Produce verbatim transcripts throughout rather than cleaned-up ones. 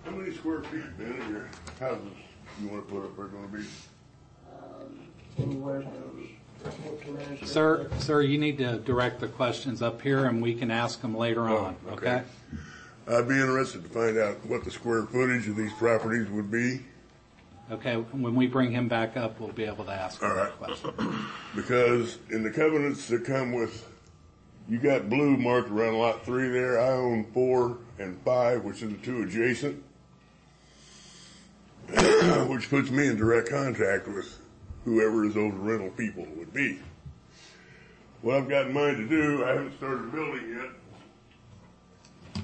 How many square feet, Ben, of your houses you want to put up are going to be? Anywhere. Sir, sir, you need to direct the questions up here, and we can ask them later Oh, on. Okay. okay. I'd be interested to find out what the square footage of these properties would be. Okay. When we bring him back up, we'll be able to ask him All right. that question. Because in the covenants that come with, you got blue marked around lot three there. I own four and five, which are the two adjacent, which puts me in direct contact with whoever his old rental people would be. What I've got in mind to do, I haven't started building yet,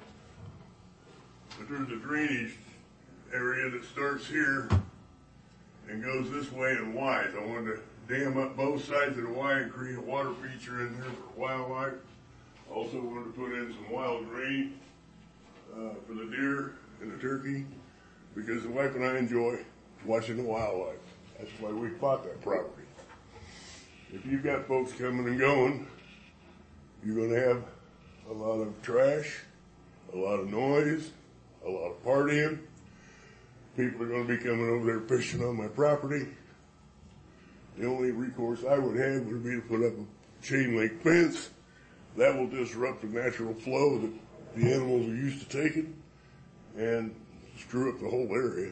but there's a drainage area that starts here and goes this way and wide. I wanted to dam up both sides of the Y and create a water feature in there for wildlife. Also wanted to put in some wild grain uh, for the deer and the turkey, because the wife and I enjoy watching the wildlife. That's why we bought that property. If you've got folks coming and going, you're going to have a lot of trash, a lot of noise, a lot of partying. People are going to be coming over there fishing on my property. The only recourse I would have would be to put up a chain link fence. That will disrupt the natural flow that the animals are used to taking and screw up the whole area.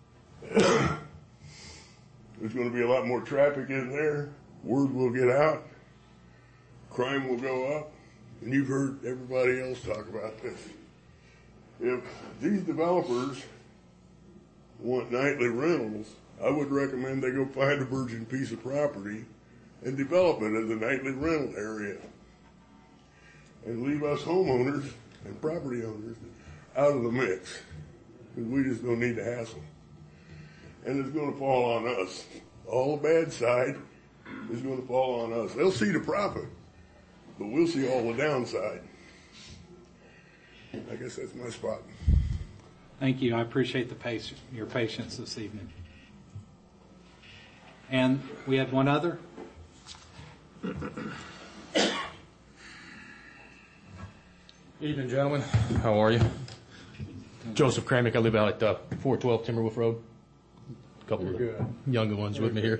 There's going to be a lot more traffic in there. Word will get out. Crime will go up. And you've heard everybody else talk about this. If these developers want nightly rentals, I would recommend they go find a virgin piece of property and develop it as a nightly rental area. And leave us homeowners and property owners out of the mix. Because we just don't need to hassle. And it's going to fall on us. All the bad side is going to fall on us. They'll see the profit, but we'll see all the downside. I guess that's my spot. Thank you. I appreciate the patience, your patience this evening. And we had one other. Evening, gentlemen. How are you? Joseph Kramick. I live out at uh, four twelve Timberwolf Road. A couple of younger ones with me here.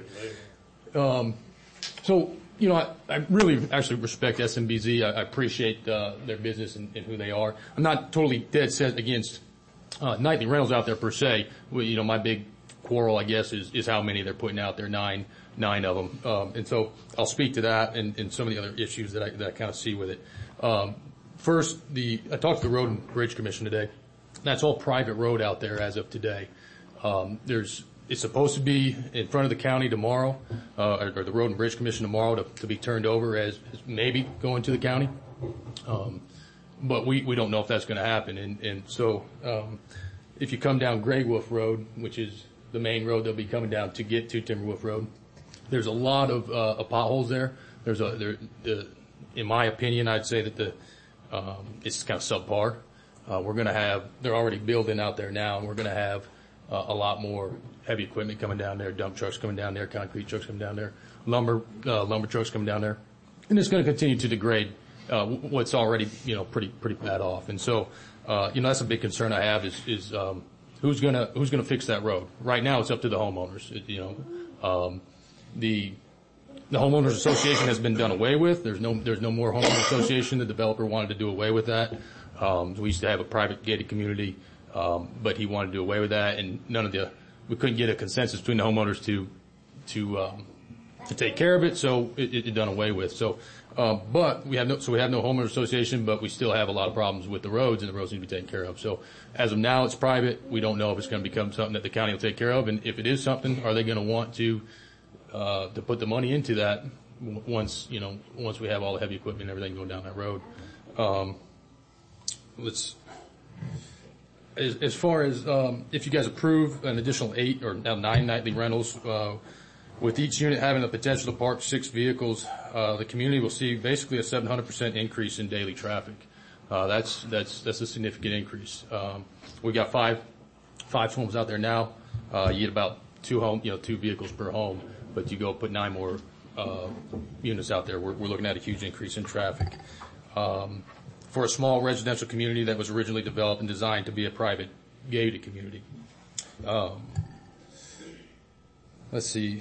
Um, so, you know, I, I really actually respect S M B Z. I, I appreciate uh, their business and, and who they are. I'm not totally dead set against uh, nightly rentals out there per se. We, you know, my big quarrel, I guess, is, is how many they're putting out there, nine, nine of them. Um, and so I'll speak to that and, and some of the other issues that I, that I kind of see with it. Um, first, the I talked to the Road and Bridge Commission today. That's all private road out there as of today. Um, there's It's supposed to be in front of the county tomorrow, uh, or the Road and Bridge Commission tomorrow, to, to be turned over as, as maybe going to the county. Um, but we, we don't know if that's going to happen. And, and so um, if you come down Grey Wolf Road, which is the main road they'll be coming down to get to Timberwolf Road, there's a lot of, uh, of potholes there. There's a, there, the, in my opinion, I'd say that the um, it's kind of subpar. Uh, we're going to have, they're already building out there now, and we're going to have uh, a lot more heavy equipment coming down there, dump trucks coming down there, concrete trucks coming down there, lumber uh, lumber trucks coming down there, and it's going to continue to degrade uh, what's already, you know, pretty pretty bad off. And so, uh, you know, that's a big concern I have is is um, who's gonna who's gonna fix that road. Right now, it's up to the homeowners. It, you know, um, the the homeowners association has been done away with. There's no there's no more homeowners association. The developer wanted to do away with that. Um, we used to have a private gated community, um, but he wanted to do away with that, and none of the we couldn't get a consensus between the homeowners to to um, to take care of it, so it, it, it done away with. So, uh, but we have no so we have no homeowners association, but we still have a lot of problems with the roads, and the roads need to be taken care of. So, as of now, it's private. We don't know if it's going to become something that the county will take care of, and if it is something, are they going to want to uh, to put the money into that once you know once we have all the heavy equipment and everything going down that road? Um, let's. As, as far as um, if you guys approve an additional eight or now nine nightly rentals, uh, with each unit having the potential to park six vehicles, uh, the community will see basically a seven hundred percent increase in daily traffic. Uh, that's that's that's a significant increase. Um, we got five five homes out there now. Uh, you get about two home, you know, two vehicles per home, but you go put nine more uh, units out there. We're, we're looking at a huge increase in traffic. Um, For a small residential community that was originally developed and designed to be a private gated community. Um, let's see.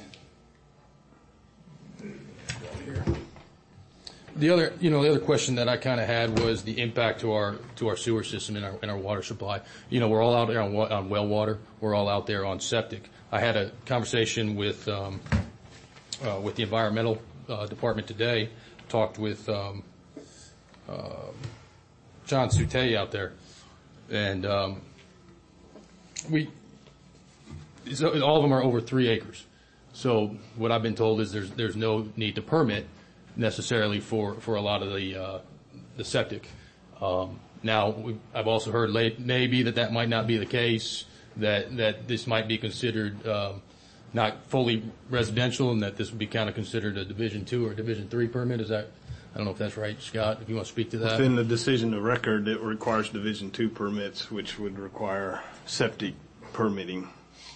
The other, you know, the other question that I kind of had was the impact to our to our sewer system and our and our water supply. You know, we're all out there on, on well water. We're all out there on septic. I had a conversation with um, uh, with the environmental uh, department today. Talked with um, uh, John Sute out there, and um, we so all of them are over three acres. So what I've been told is there's there's no need to permit necessarily for, for a lot of the uh, the septic. Um, now we, I've also heard late, maybe that that might not be the case. That that this might be considered um, not fully residential, and that this would be kind of considered a Division Two or Division Three permit. Is that? I don't know if that's right, Scott. If you want to speak to that. Within the decision of record, it requires Division Two permits, which would require septic permitting.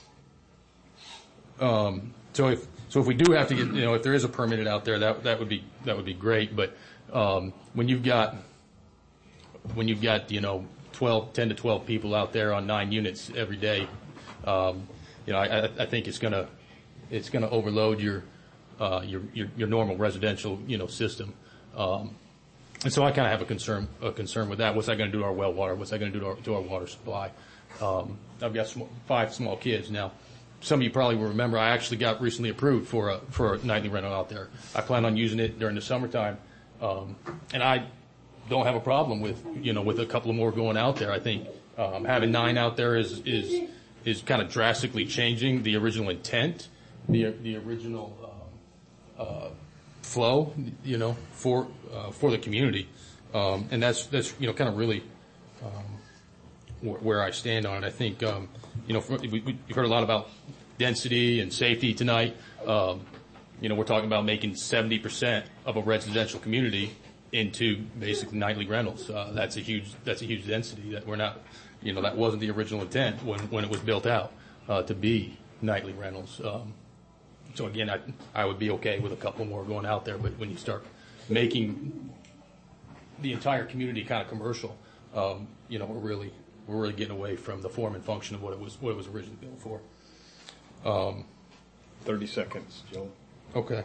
Um, so if so, if we do have to get, you know, if there is a permitted out there, that that would be that would be great. But um, when you've got when you've got you know twelve, ten to twelve people out there on nine units every day, um, you know, I, I think it's gonna it's gonna overload your uh, your, your your normal residential you know system. Um, and so I kind of have a concern a concern with that. What's that going to do to our well water? What's that going to do to our, to our water supply? Um, I've got sm- five small kids now. Some of you probably will remember I actually got recently approved for a for a nightly rental out there. I plan on using it during the summertime, um, and I don't have a problem with you know with a couple of more going out there. I think um, having nine out there is is is kind of drastically changing the original intent, the the original um, uh, flow, you know, for uh, for the community, um, and that's that's you know kind of really um, wh- where I stand on it. I think um, you know for, we, we, you've heard a lot about density and safety tonight. Um, you know, we're talking about making seventy percent of a residential community into basically nightly rentals. Uh, that's a huge that's a huge density that we're not. You know, that wasn't the original intent when when it was built out uh, to be nightly rentals. Um, So again, I I would be okay with a couple more going out there, but when you start making the entire community kind of commercial, um, you know, we're really we're really getting away from the form and function of what it was what it was originally built for. Um, Thirty seconds, Joe. okay.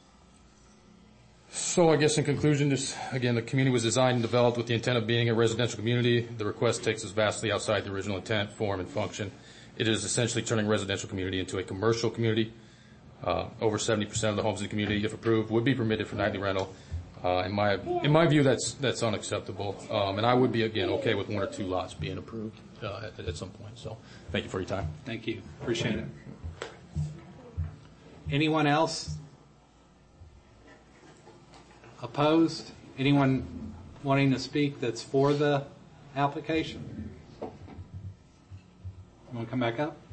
So I guess in conclusion, this again, the community was designed and developed with the intent of being a residential community. The request takes us vastly outside the original intent, form, and function. It is essentially turning a residential community into a commercial community. Uh, over seventy percent of the homes in the community, if approved, would be permitted for nightly rental. Uh, in my in my view, that's that's unacceptable. Um, and I would be again okay with one or two lots being approved uh, at, at some point. So, thank you for your time. Thank you. Appreciate it. Anyone else? Opposed? Anyone wanting to speak that's for the application? You want to come back up?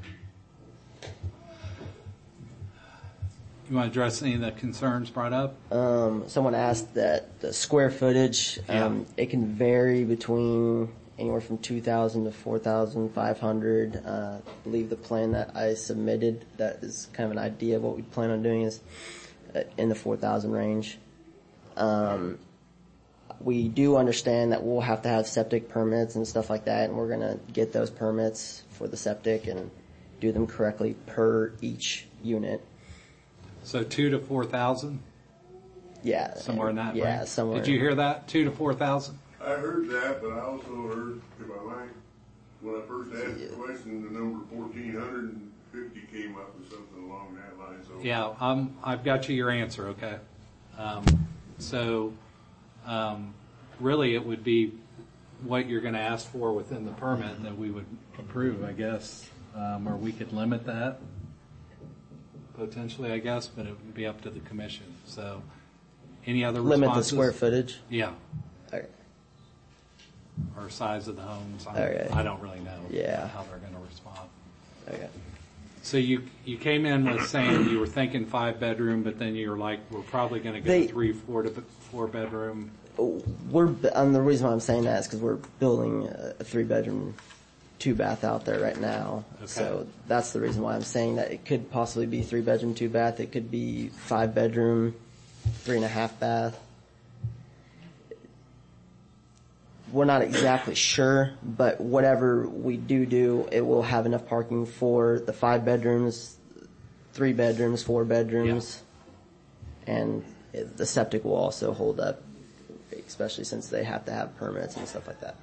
You want to address any of the concerns brought up? Um, someone asked that the square footage, um, Yeah. it can vary between anywhere from two thousand to four thousand five hundred. Uh, I believe the plan that I submitted, that is kind of an idea of what we plan on doing, is uh, in the four thousand range. Um, we do understand that we'll have to have septic permits and stuff like that, and we're going to get those permits for the septic and do them correctly per each unit. So two to four thousand, Yeah. somewhere in that Yeah, range? somewhere. Did you hear that? Two to four thousand? I heard that, but I also heard, if I might, when I first asked the question, the number fourteen fifty came up with something along that line, so. Yeah, um, I've got you your answer. Okay. Um, so, um, really, it would be what you're going to ask for within the permit that we would approve, I guess, um, or we could limit that. Potentially, I guess, but it would be up to the commission. So, any other Limit responses? the square footage? Yeah, Okay. or size of the homes. I, Okay. I don't really know Yeah. how they're going to respond. Okay. So you you came in with saying you were thinking five bedroom, but then you were like, we're probably going to go They- three, four to four bedroom. We're, and the reason why I'm saying that is because we're building a, a three bedroom, two bath out there right now. Okay. So that's the reason why I'm saying that it could possibly be three bedroom, two bath. It could be five bedroom, three and a half bath. we're not exactly sure, but whatever we do do, it will have enough parking for the five bedrooms, three bedrooms, four bedrooms, and it, the septic will also hold up, especially since they have to have permits and stuff like that.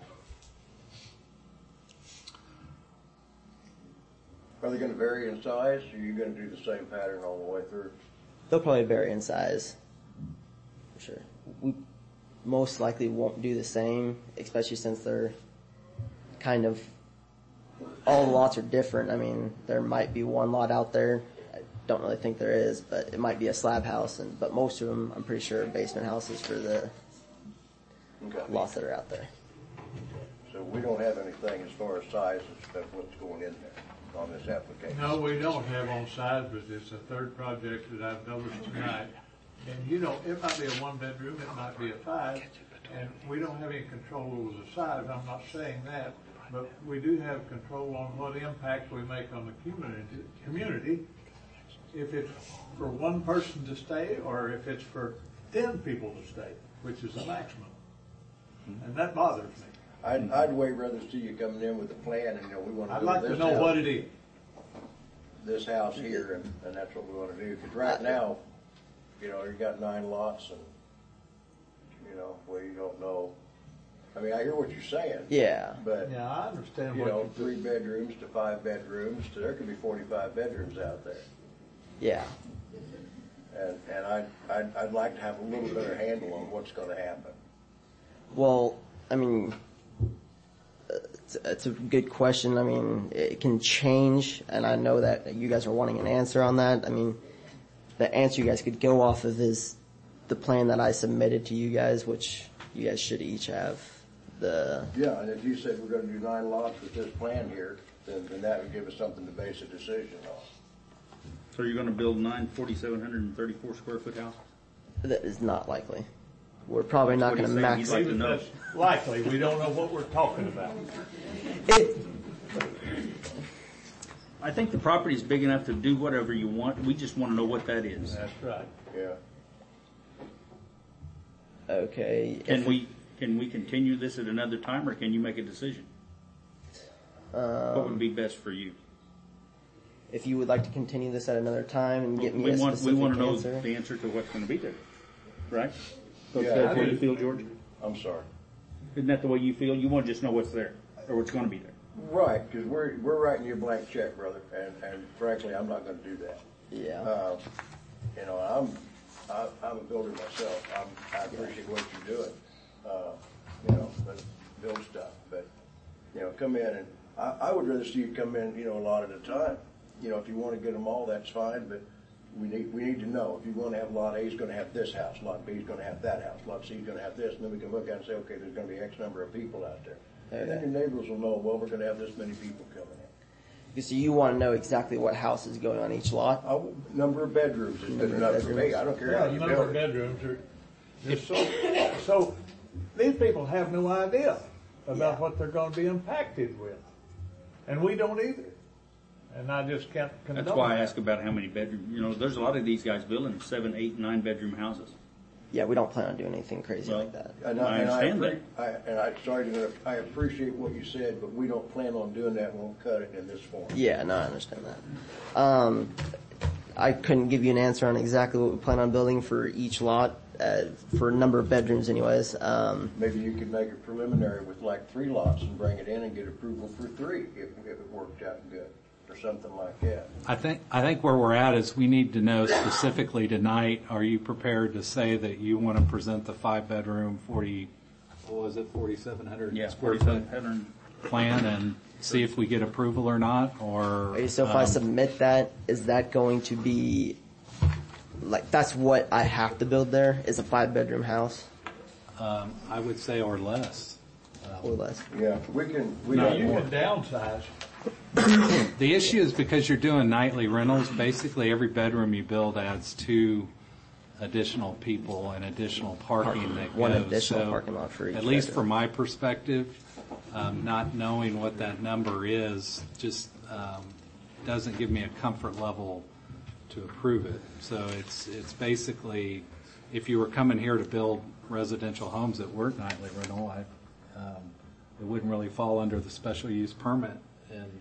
Are they gonna vary in size, or are you gonna do the same pattern all the way through? They'll probably vary in size, for sure. We most likely won't do the same, especially since they're kind of, all the lots are different. I mean, there might be one lot out there, I don't really think there is, but it might be a slab house, and but most of them, I'm pretty sure, are basement houses for the Okay. lots that are out there. So we don't have anything as far as size of what's going in there on this application? No, we don't have on size, but it's a third project that I've noticed tonight. And you know, it might be a one bedroom, it might be a five, and we don't have any control over the size, I'm not saying that, but we do have control on what impact we make on the community, community. If it's for one person to stay, or if it's for ten people to stay, which is the maximum. And that bothers me. I'd, I'd way rather see you coming in with a plan and, you know, we wanna I'd do like this to know house, what it is. this house here, and, and that's what we wanna do. Cause right now, you know, you got nine lots and, you know, well, you don't know. I mean, I hear what you're saying. Yeah. But, Yeah, I understand you what know, you three bedrooms to five bedrooms, to, there could be forty-five bedrooms out there. Yeah. And, and I'd, I'd, I'd like to have a little better handle on what's gonna happen. Well, I mean, it's, it's a good question. I mean, it can change, and I know that you guys are wanting an answer on that. I mean, the answer you guys could go off of is the plan that I submitted to you guys, which you guys should each have. The Yeah, and if you said we're gonna do nine lots with this plan here, then, then that would give us something to base a decision on. So you're gonna build nine forty-seven hundred and thirty-four square foot houses? that is not likely. We're probably not What going to he's saying, max he'd like it. to Even know. if that's likely, we don't know what we're talking about. It- I think the property is big enough to do whatever you want. We just wanna know what that is. That's right. Yeah. Okay. Can if- we, can we continue this at another time, or can you make a decision? What would be best for you? If you would like to continue this at another time and get me We a want, we specific wanna know answer. the answer to what's gonna be there, right? That's Yeah, that's I the way you do. feel, George? I'm sorry. Isn't that the way you feel? You wanna just know what's there, or what's gonna be there? Right, because we're, we're writing you a blank check, brother, and, and frankly, I'm not gonna do that. Yeah. Uh, you know, I'm, I, I'm a builder myself, I'm, I appreciate what you're doing, uh, you know, but build stuff, but, you know, come in and, I, I would rather see you come in, you know, a lot at a time. You know, if you wanna get them all, that's fine, but we need, we need to know, if you wanna have lot A is gonna have this house, lot B is gonna have that house, lot C is gonna have this, and then we can look at it and say, okay, there's gonna be X number of people out there. And then your neighbors will know, well, we're gonna have this many people coming in. So you want to know exactly what house is going on each lot? Uh, number of bedrooms is good Number of enough for me, bedrooms. I don't care Yeah, how the you number build of it. bedrooms are just so, so these people have no idea about Yeah. what they're gonna be impacted with. And we don't either. And I just can't condone That's why I that. ask about how many bedroom, you know, there's a lot of these guys building seven, eight, nine bedroom houses. Yeah, we don't plan on doing anything crazy Well, like that. And I I, and I, understand appre- I, and I, sorry to interrupt, I appreciate what you said, but we don't plan on doing that, we won't cut it in this form. Yeah, no, I understand that. Um, I couldn't give you an answer on exactly what we plan on building for each lot, uh, for a number of bedrooms anyways. Um, Maybe you could make a preliminary with like three lots and bring it in and get approval for three, if, if it worked out good, or something like that. I think, I think where we're at is we need to know specifically tonight, are you prepared to say that you want to present the five-bedroom, forty, what was it, forty-seven hundred Yeah, square forty-seven foot hundred. plan and see if we get approval or not, or? okay, so if I um, submit that, is that going to be, like, that's what I have to build there, is a five-bedroom house um, I would say or less. or less? Yeah, we can, we Now, don't you want, can downsize. The issue is because you're doing nightly rentals, basically every bedroom you build adds two additional people and additional parking that One goes. additional So, parking lot for each At least bedroom. from my perspective, um, not knowing what that number is just um, doesn't give me a comfort level to approve it. So it's, it's basically, if you were coming here to build residential homes that weren't nightly rental, I, Um, it wouldn't really fall under the special use permit, and